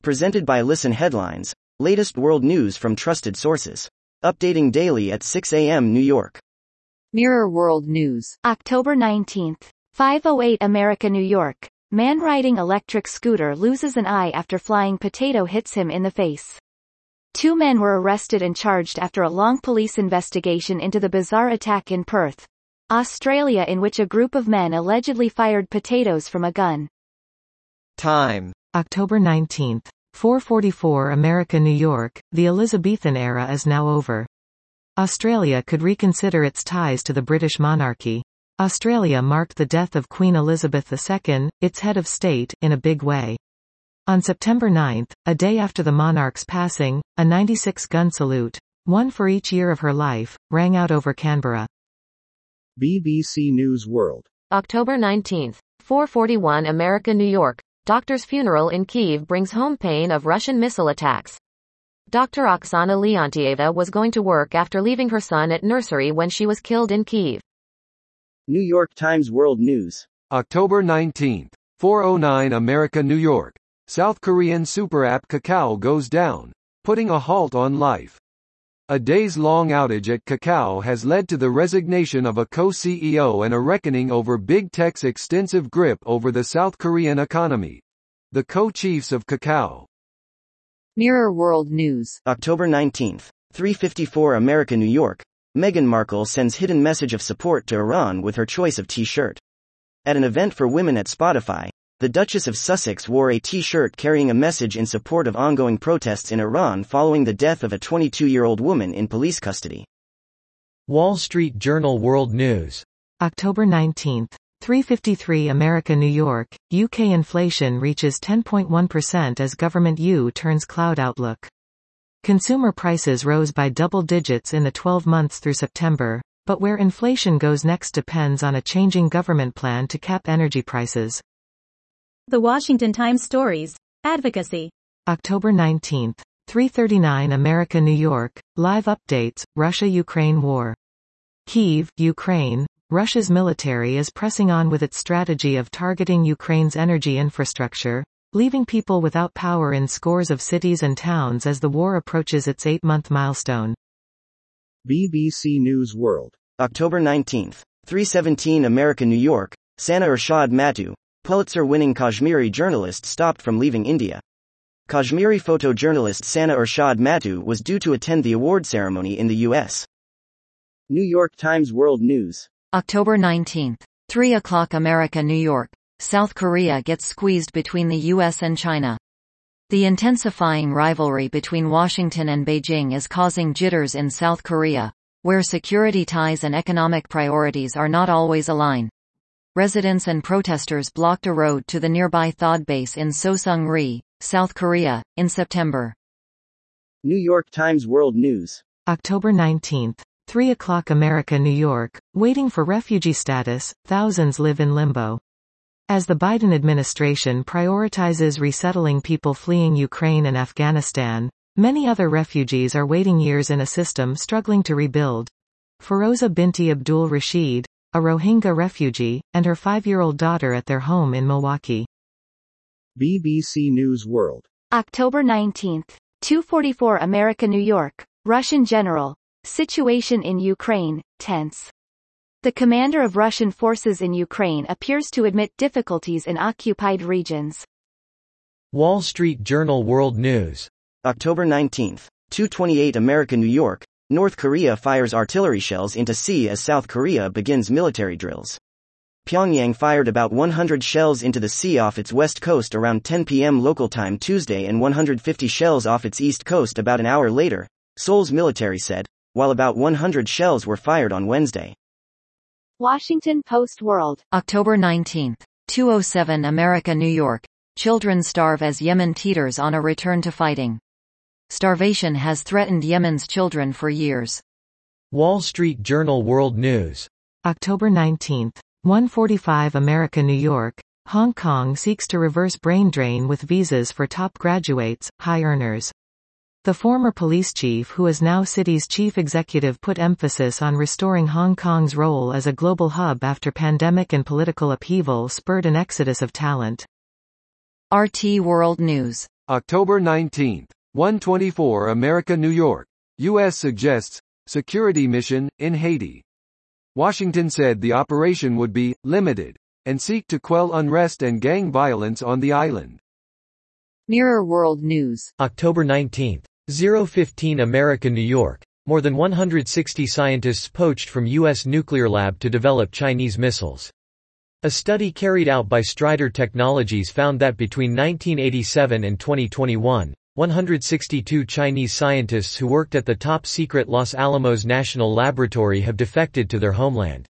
Presented by Listen Headlines, latest world news from trusted sources. Updating daily at 6 a.m. New York. Mirror World News. October 19th. 5:08 America, New York. Man riding electric scooter loses an eye after flying potato hits him in the face. Two men were arrested and charged after a long police investigation into the bizarre attack in Perth, Australia, in which a group of men allegedly fired potatoes from a gun. Time. October 19th. 4:44 America, New York. The Elizabethan era is now over. Australia could reconsider its ties to the British monarchy. Australia marked the death of Queen Elizabeth II, its head of state, in a big way. On September 9, a day after the monarch's passing, a 96-gun salute, one for each year of her life, rang out over Canberra. BBC News World. October 19th. 4:41 America, New York. Doctor's funeral in Kyiv brings home pain of Russian missile attacks. Dr. Oksana Leontieva was going to work after leaving her son at nursery when she was killed in Kyiv. New York Times World News. October 19th. 4:09 America, New York. South Korean super app Kakao goes down, putting a halt on life. A days-long outage at Kakao has led to the resignation of a co-CEO and a reckoning over big tech's extensive grip over the South Korean economy. The co-chiefs of Kakao. Mirror World News. October 19th. 3:54 America, New York. Meghan Markle sends hidden message of support to Iran with her choice of t-shirt. At an event for women at Spotify, the Duchess of Sussex wore a t-shirt carrying a message in support of ongoing protests in Iran following the death of a 22-year-old woman in police custody. Wall Street Journal World News. October 19th. 3:53 America, New York. UK inflation reaches 10.1% as government U turns cloud outlook. Consumer prices rose by double digits in the 12 months through September, but where inflation goes next depends on a changing government plan to cap energy prices. The Washington Times Stories. Advocacy. October 19th. 3:39 America, New York. Live updates, Russia-Ukraine war. Kyiv, Ukraine. Russia's military is pressing on with its strategy of targeting Ukraine's energy infrastructure, leaving people without power in scores of cities and towns as the war approaches its 8-month milestone. BBC News World. October 19th. 3:17 America, New York. Sana Ershad Mattu, Pulitzer-winning Kashmiri journalist, stopped from leaving India. Kashmiri photojournalist Sana Ershad Mattu was due to attend the award ceremony in the U.S. New York Times World News. October 19th. 3 o'clock America, New York. South Korea gets squeezed between the U.S. and China. The intensifying rivalry between Washington and Beijing is causing jitters in South Korea, where security ties and economic priorities are not always aligned. Residents and protesters blocked a road to the nearby THAAD base in Soseung-ri, South Korea, in September. New York Times World News. October 19th. 3 o'clock America, New York. Waiting for refugee status, thousands live in limbo. As the Biden administration prioritizes resettling people fleeing Ukraine and Afghanistan, many other refugees are waiting years in a system struggling to rebuild. Feroza Binti Abdul Rashid, a Rohingya refugee, and her 5-year-old daughter at their home in Milwaukee. BBC News World. October 19th. 2:44 America, New York. Russian general. Situation in Ukraine, tense. The commander of Russian forces in Ukraine appears to admit difficulties in occupied regions. Wall Street Journal World News. October 19th. 2:28 America, New York. North Korea fires artillery shells into sea as South Korea begins military drills. Pyongyang fired about 100 shells into the sea off its west coast around 10 p.m. local time Tuesday and 150 shells off its east coast about an hour later, Seoul's military said, while about 100 shells were fired on Wednesday. Washington Post World. October 19th. 2:07 America, New York. Children starve as Yemen teeters on a return to fighting. Starvation has threatened Yemen's children for years. Wall Street Journal World News. October 19th. 1:45 America, New York. Hong Kong seeks to reverse brain drain with visas for top graduates, high earners. The former police chief, who is now city's chief executive, put emphasis on restoring Hong Kong's role as a global hub after pandemic and political upheaval spurred an exodus of talent. RT World News. October 19. 1:24 America New York. U.S. suggests security mission in Haiti. Washington said the operation would be limited and seek to quell unrest and gang violence on the island. Mirror World News. October 19. 015 America New York. More than 160 scientists poached from U.S. nuclear lab to develop Chinese missiles. A study carried out by Strider Technologies found that between 1987 and 2021, 162 Chinese scientists who worked at the top-secret Los Alamos National Laboratory have defected to their homeland.